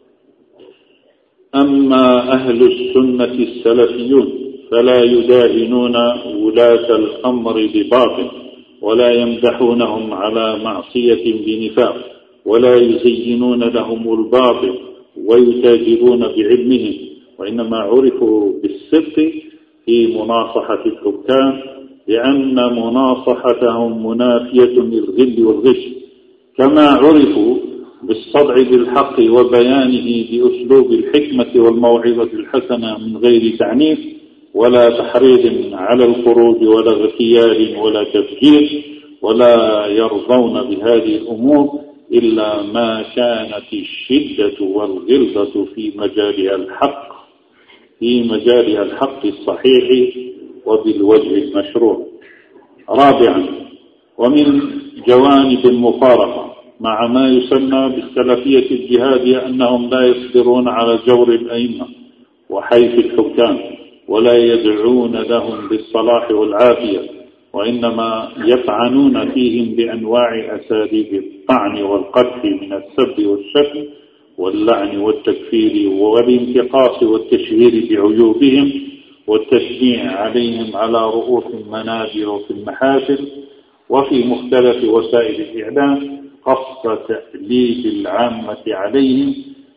أما أهل السنة السلفيون فلا يداهنون ولاة الأمر بباطل، ولا يمدحونهم على معصية بنفاق، ولا يزينون لهم الباطل ويتاجرون بعلمهم، وإنما عرفوا بالصدق في مناصحة الحكام، لأن مناصحتهم منافية للغل والغش، كما عرفوا بالصدع بالحق وبيانه بأسلوب الحكمة والموعظة الحسنة من غير تعنيف ولا تحريض على الخروج ولا اغتيال ولا تفجير، ولا يرضون بهذه الأمور إلا ما كانت الشدة والغلظة في مجالها الحق في مجالها الحق الصحيح وبالوجه المشروع. رابعا، ومن جوانب المفارقة مع ما يسمى بالسلفية الجهادية أنهم لا يصبرون على جور الأئمة وحيف الحكام، ولا يدعون لهم بالصلاح والعافية، وإنما يطعنون فيهم بأنواع أساليب الطعن والقدح من السب والشتم واللعن والتكفير والانتقاص والتشهير بعيوبهم والتشجيع عليهم على رؤوس المنابر وفي المحافل وفي مختلف وسائل الإعلام، قصد تأليف العامة عليهم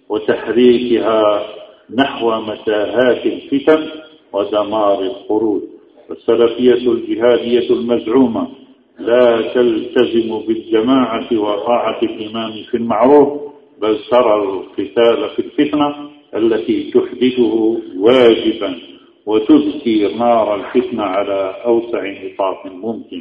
وتحريكها نحو متاهات الفتن ودمار الخروج. والسلفية الجهادية المزعومة لا تلتزم بالجماعة وطاعة الإمام في المعروف، بل ترى القتال في الفتنة التي تحدثه واجبا وتذكي نار الفتنة على أوسع نطاق ممكن.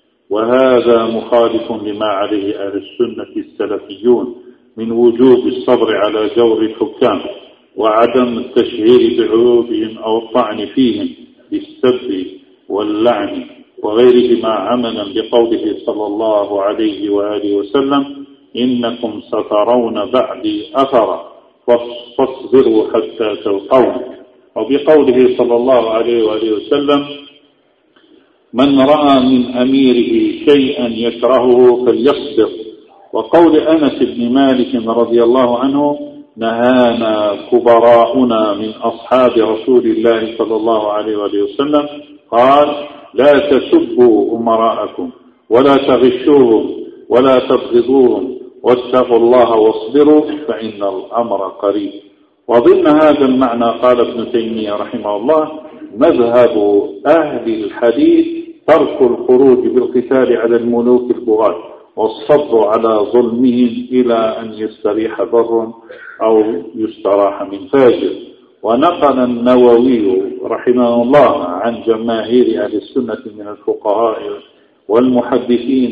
وهذا مخالف لما عليه أهل السنة السلفيون من وجوب الصبر على جور الحكام وعدم التشهير بعيوبهم أو الطعن فيهم بالسب واللعن وغيرهما، عملا بقوله صلى الله عليه وآله وسلم: إنكم سترون بعدي أثرا فاصبروا حتى تلقون. وبقوله صلى الله عليه وآله وسلم: من رأى من أميره شيئا يكرهه فليصبر. وقول أنس بن مالك رضي الله عنه: نهانا كبراؤنا من أصحاب رسول الله صلى الله عليه وآله وسلم، قال: لا تسبوا أمراءكم ولا تغشوهم ولا تبغضوهم واتقوا الله واصبروا فإن الأمر قريب. وضمن هذا المعنى قال ابن تيمية رحمه الله: مذهب أهل الحديث ترك الخروج بالقتال على الملوك البغاة والصبر على ظلمهم إلى أن يستريح بر أو يستراح من فاجر. ونقل النووي رحمه الله عن جماهير أهل السنة من الفقهاء والمحدثين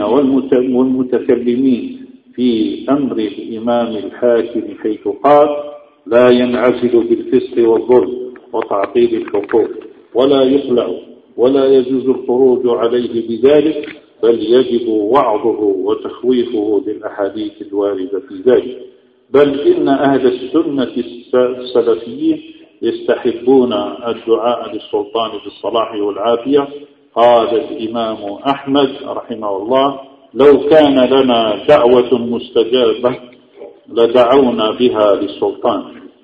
والمتكلمين في أمر الإمام الحاكم حيث قال: لا ينعزل بالفسق والظلم وتعطيل الحقوق ولا يخلع ولا يجوز الخروج عليه بذلك، بل يجب وعظه وتخويفه للأحاديث الواردة في ذلك. بل إن أهل السنة السلفيين يستحبون الدعاء للسلطان بالصلاح والعافية. قال الإمام أحمد رحمه الله: لو كان لنا دعوة مستجابة لدعونا بها للسلطان.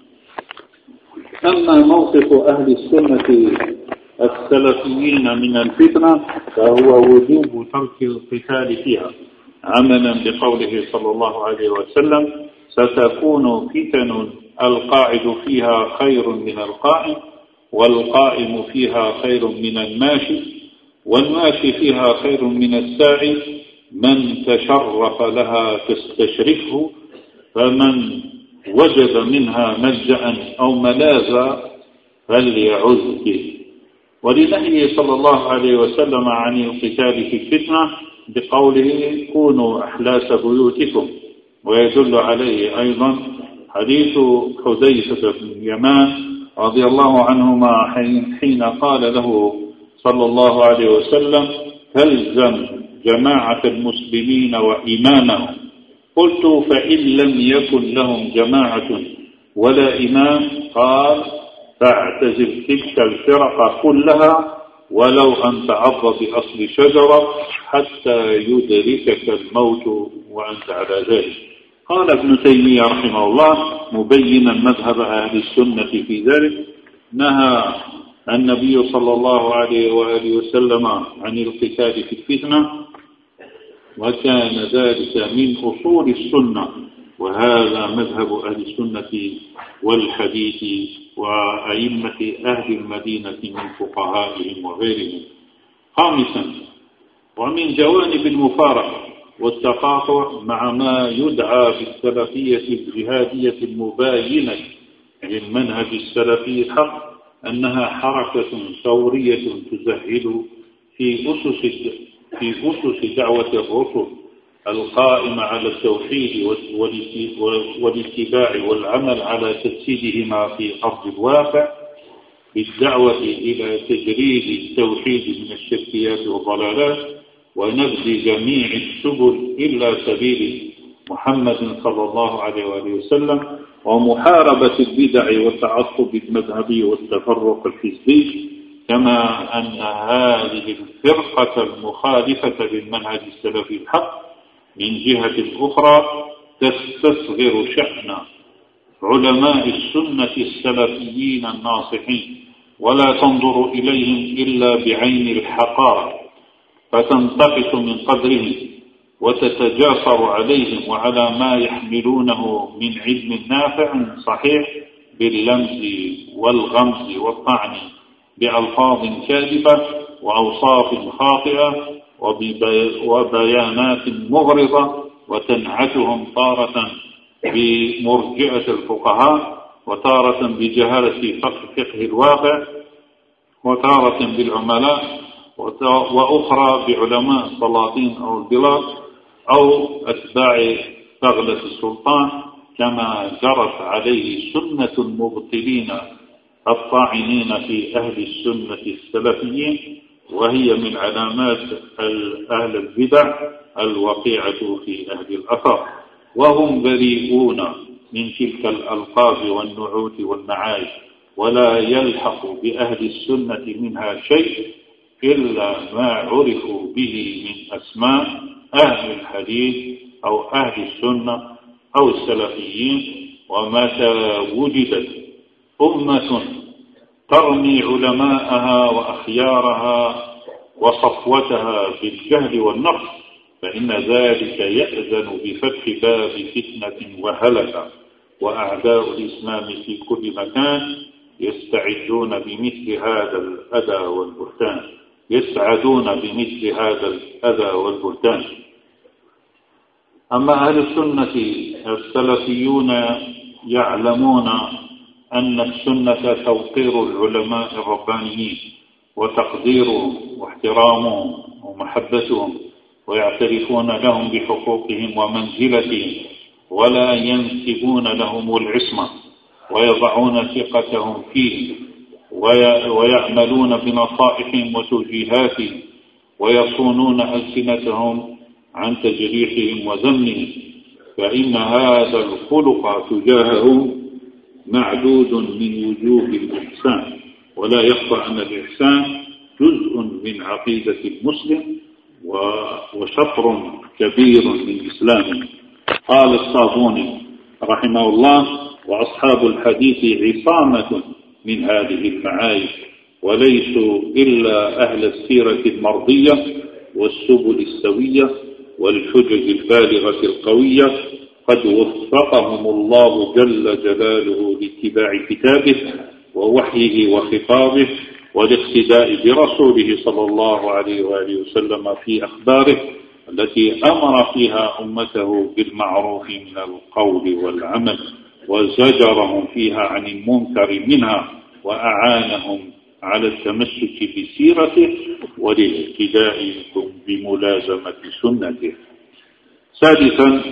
أما موقف أهل السنة السلفيين من الفتنة فهو وجوب ترك القتال فيها، عملا بقوله صلى الله عليه وسلم: ستكون فتن القاعد فيها خير من القائم، والقائم فيها خير من الماشي، والماشي فيها خير من الساعي، من تشرف لها تستشرفه، فمن وجد منها ملجأ أو ملاذا فليعذ به. ولنهيه صلى الله عليه وسلم عن القتال في الفتنة بقوله: كونوا أحلاس بيوتكم. ويدل عليه أيضا حديث حذيفة بن اليمان رضي الله عنهما حين قال له صلى الله عليه وسلم تلزم جماعة المسلمين وإمامهم. قلت فإن لم يكن لهم جماعة ولا إمام؟ قال فاعتزل تلك الفرق كلها ولو أن تعض بأصل شجرة حتى يدركك الموت وأنت على ذلك. قال ابن تيمية رحمه الله مبينا مذهب أهل السنة في ذلك: نهى النبي صلى الله عليه وآله وسلم عن القتال في الفتنة، وكان ذلك من أصول السنة، وهذا مذهب أهل السنة والحديث وأئمة أهل المدينة من فقهائهم وغيرهم. خامسا، ومن جوانب المفارقة والتقاطع مع ما يدعى بالسلفية الجهادية المباينة للمنهج السلفي الحق أنها حركة ثورية تزهد في أسس في أسس دعوة الرسل القائمة على التوحيد والاتباع والعمل على تجسيدهما في أرض الواقع بالدعوة إلى تجريد التوحيد من الشركيات والضلالات ونبذ جميع السبل إلا سبيل محمد صلى الله عليه وآله وسلم، ومحاربة البدع والتعصب المذهبي والتفرق الحزبي، كما أن هذه الفرقة المخالفة للمنهج السلفي الحق من جهة أخرى تستصغر شأن علماء السنة السلفيين الناصحين ولا تنظر إليهم إلا بعين الحقارة، فتنتقص من قدرهم وتتجاسر عليهم وعلى ما يحملونه من علم نافع صحيح باللمز والغمز والطعن بألفاظ كاذبة وأوصاف خاطئة وبيانات مغرضة، وتنعتهم تارة بمرجئة الفقهاء وتارة بجهالة فقه الواقع وتارة بالعملاء وأخرى بعلماء السلاطين أو البلاد أو أتباع ثغلة السلطان، كما جرت عليه سنة المبطلين الطاعنين في أهل السنة السلفيين، وهي من علامات أهل البدع الوقيعة في أهل الأثر، وهم بريئون من تلك الألقاب والنعوت والمعايش، ولا يلحق بأهل السنة منها شيء إلا ما عرفوا به من أسماء أهل الحديث أو أهل السنة أو السلفيين. ومتى وجدت أمة ترمي علماءها وأخيارها وصفوتها بالجهل والنقص فإن ذلك يأذن بفتح باب فتنة وهلكة، وأعداء الإسلام في كل مكان يستعدون بمثل هذا الأذى والبهتان يسعدون بمثل هذا الأذى والبهتان. أما أهل السنة السلفيون يعلمون أن السنة توقير العلماء الربانيين وتقديرهم واحترامهم ومحبتهم، ويعترفون لهم بحقوقهم ومنزلتهم ولا ينسبون لهم العصمة، ويضعون ثقتهم فيه ويعملون بنصائحهم وتوجيهاتهم، ويصونون ألسنتهم عن تجريحهم وذمهم، فإن هذا الخلق تجاههم معدود من وجوه الإحسان، ولا يخفى أن الإحسان جزء من عقيدة المسلم وشطر كبير من إسلامه. قال الصابوني رحمه الله: وأصحاب الحديث عصامة من هذه المعايش، وليسوا إلا أهل السيرة المرضية والسبل السوية والحجج البالغة القوية، قد وفقهم الله جل جلاله لاتباع كتابه ووحيه وخطابه والاقتداء برسوله صلى الله عليه وآله وسلم في أخباره التي أمر فيها أمته بالمعروف من القول والعمل، وزجرهم فيها عن المنكر منها، وأعانهم على التمسك بسيرته والاهتداء بملازمة سنته. سادسا،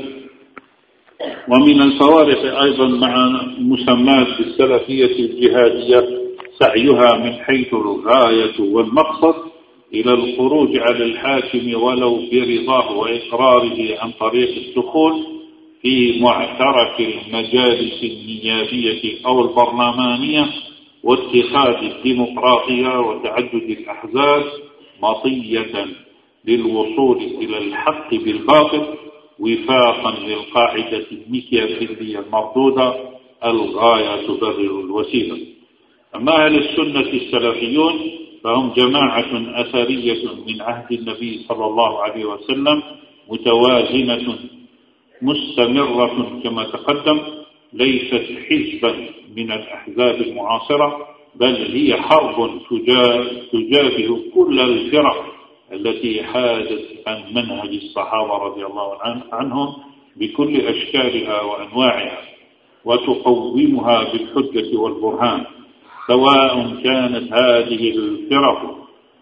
ومن الفوارق أيضا مع مسمات بالسلفية الجهادية سعيها من حيث الغاية والمقصد إلى الخروج على الحاكم ولو برضاه وإقراره عن طريق الدخول في معترك المجالس النيابية أو البرلمانية واتخاذ الديمقراطية وتعدد الأحزاب مطية للوصول إلى الحق بالباطل وفاقا للقاعدة الميكيافيلية المردودة الغاية تبرر الوسيلة. أما أهل السنة السلفيون فهم جماعة أثرية من عهد النبي صلى الله عليه وسلم متوازنة مستمرة كما تقدم، ليست حزبا من الأحزاب المعاصرة، بل هي حرب تجابه كل الفرق التي حادت عن منهج الصحابة رضي الله عنهم بكل أشكالها وأنواعها، وتقومها بالحجة والبرهان، سواء كانت هذه الفرق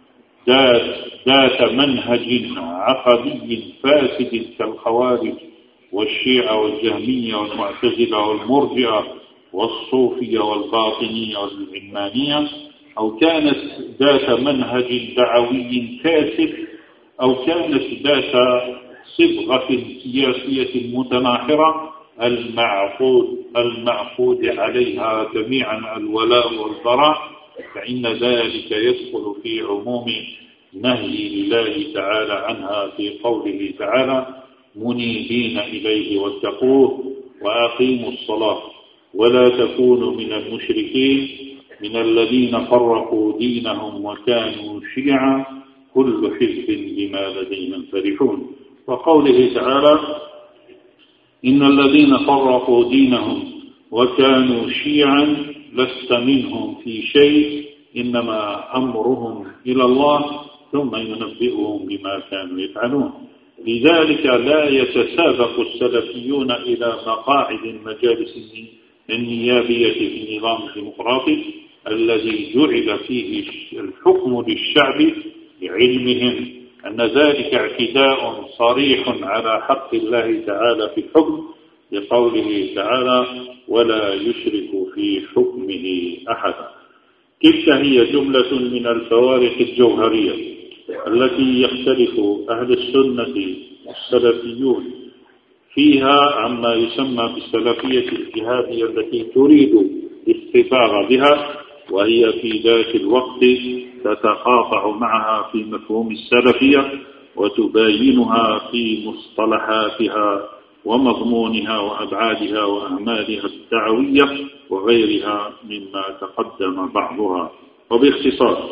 ذات منهج عقدي فاسد كالخوارج والشيعة والجهمية والمعتزلة والمرجئة والصوفية والباطنية والعلمانية، أو كانت ذات منهج دعوي كاسف، أو كانت ذات صبغة سياسية متناحرة المعقود المعقود عليها جميعا الولاء والبراء، فإن ذلك يدخل في عموم نهي الله تعالى عنها في قوله تعالى: منيبين إليه واتقوه وأقيموا الصلاة ولا تكونوا من المشركين من الذين فرقوا دينهم وكانوا شيعا كل حزب بما لديهم فرحون. وقوله تعالى: إن الذين فرقوا دينهم وكانوا شيعا لست منهم في شيء إنما أمرهم إلى الله ثم ينبئهم بما كانوا يفعلون. لذلك لا يتسابق السلفيون إلى مقاعد المجالس النيابية في النظام الديمقراطي الذي جعل فيه الحكم للشعب، لعلمهم أن ذلك اعتداء صريح على حق الله تعالى في الحكم، لقوله تعالى: ولا يشرك في حكمه أحدا. تلك هي جملة من الفوارق الجوهرية التي يختلف أهل السنة السلفيون فيها عما يسمى بالسلفية الجهادية التي تريد الاستفاضة بها، وهي في ذات الوقت تتقاطع معها في مفهوم السلفية وتباينها في مصطلحاتها ومضمونها وأبعادها وأعمالها الدعوية وغيرها مما تقدم بعضها. وباختصار،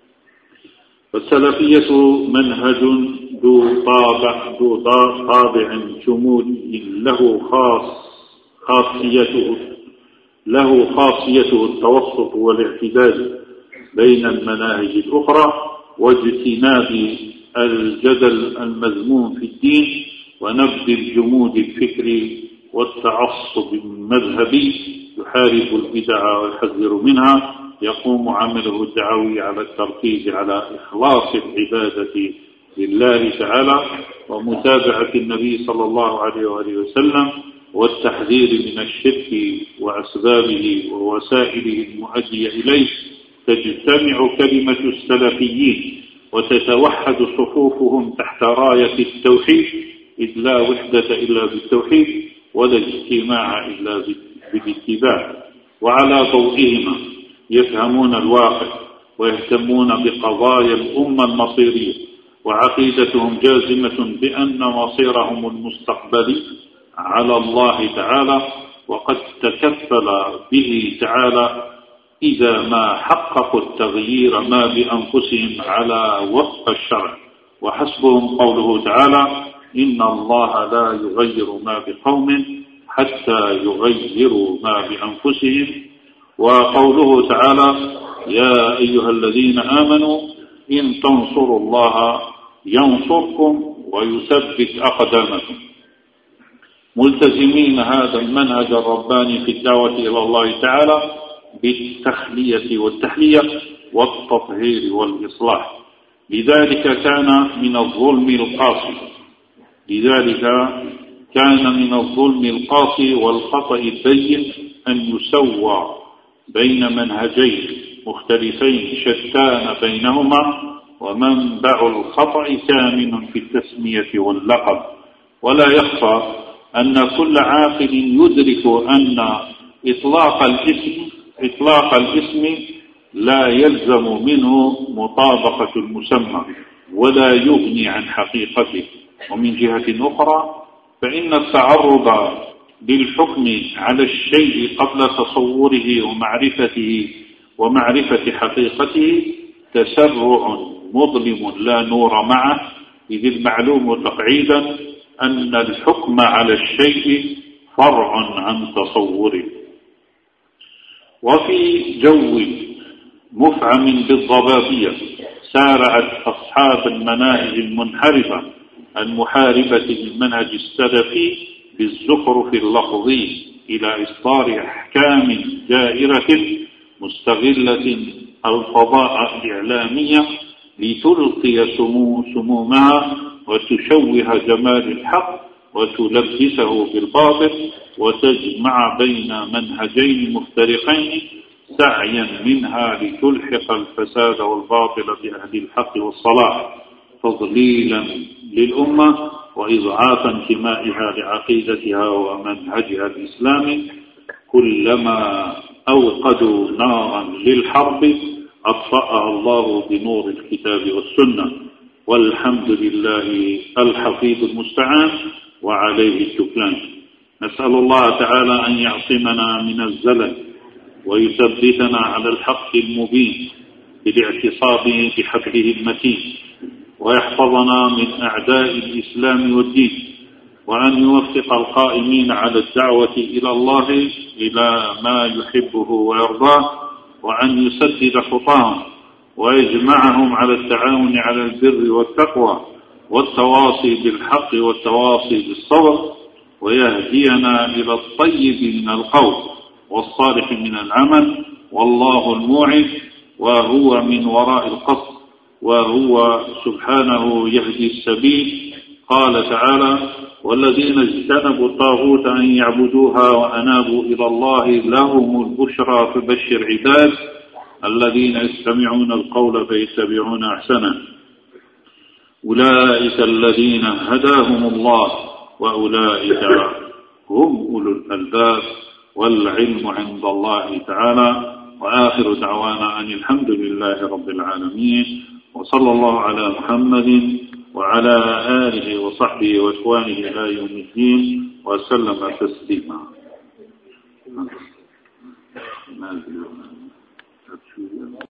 فالسلفية منهج ذو طابع ذو طابع شمولي له خاص خاصيته له خاصيته التوسط والاعتدال بين المناهج الأخرى، واجتناب الجدل المذموم في الدين، ونبذ الجمود الفكري والتعصب المذهبي، يحارب البدع ويحذر منها، يقوم عمله الدعوي على التركيز على إخلاص العبادة لله تعالى ومتابعة النبي صلى الله عليه وآله وسلم، والتحذير من الشرك وأسبابه ووسائله المؤدية إليه. تجتمع كلمة السلفيين وتتوحد صفوفهم تحت راية التوحيد، إذ لا وحدة إلا بالتوحيد ولا اجتماع إلا بالاتباع، وعلى ضوئهما يفهمون الواقع ويهتمون بقضايا الأمة المصيرية، وعقيدتهم جازمة بأن مصيرهم المستقبلي على الله تعالى، وقد تكفل به تعالى إذا ما حققوا التغيير ما بأنفسهم على وفق الشرع. وحسبهم قوله تعالى: إن الله لا يغير ما بقوم حتى يغيروا ما بأنفسهم. وقوله تعالى: يا أيها الذين آمنوا إن تنصروا الله ينصركم ويثبت أقدامكم، ملتزمين هذا المنهج الرباني في الدعوة إلى الله تعالى بالتخلية والتحلية والتطهير والإصلاح. لذلك كان من الظلم القاسي لذلك كان من الظلم القاسي والخطأ البين أن يسوى بين منهجين مختلفين شتان بينهما، ومنبع الخطأ كامن في التسمية واللقب. ولا يخفى أن كل عاقل يدرك أن إطلاق الاسم إطلاق الاسم لا يلزم منه مطابقة المسمى ولا يغني عن حقيقته. ومن جهة أخرى فإن التعرض بالحكم على الشيء قبل تصوره ومعرفته ومعرفة حقيقته تسرع مظلم لا نور معه، إذ المعلوم تقعيدا أن الحكم على الشيء فرع عن تصوره. وفي جو مفعم بالضبابية سارعت أصحاب المناهج المنحرفة المحاربة للمنهج السلفي بالزخرف اللفظي إلى إصدار أحكام جائرة مستغلة الفضاء الإعلامية لتلقي سمو سمومها وتشوه جمال الحق وتلبسه بالباطل، وتجمع بين منهجين مفترقين سعيا منها لتلحق الفساد والباطل بأهل الحق والصلاح، تضليلا للأمة وإضعاف انتمائها لعقيدتها ومنهجها الإسلامي. كلما أوقدوا نارا للحرب أطفأها الله بنور الكتاب والسنة، والحمد لله الحفيظ المستعان وعليه التكلان. نسأل الله تعالى أن يعصمنا من الزلل ويثبتنا على الحق المبين بالاعتصام بحبله المتين، ويحفظنا من أعداء الإسلام والدين، وأن يوفق القائمين على الدعوة إلى الله إلى ما يحبه ويرضاه، وأن يسدد خطاهم ويجمعهم على التعاون على البر والتقوى والتواصي بالحق والتواصي بالصبر، ويهدينا إلى الطيب من القول والصالح من العمل، والله الموعد وهو من وراء القصد، وهو سبحانه يهدي السبيل. قال تعالى: والذين اجتنبوا الطاغوت أن يعبدوها وأنابوا إلى الله لهم البشرى فبشر عباد الذين يستمعون القول فيتبعون أحسنه أولئك الذين هداهم الله وأولئك هم أولو الألباب والعلم عند الله تعالى. وآخر دعوانا أن الحمد لله رب العالمين، وصلى الله على محمد وعلى آله وصحبه وإخوانه إلى يوم الدين وسلم تسليما.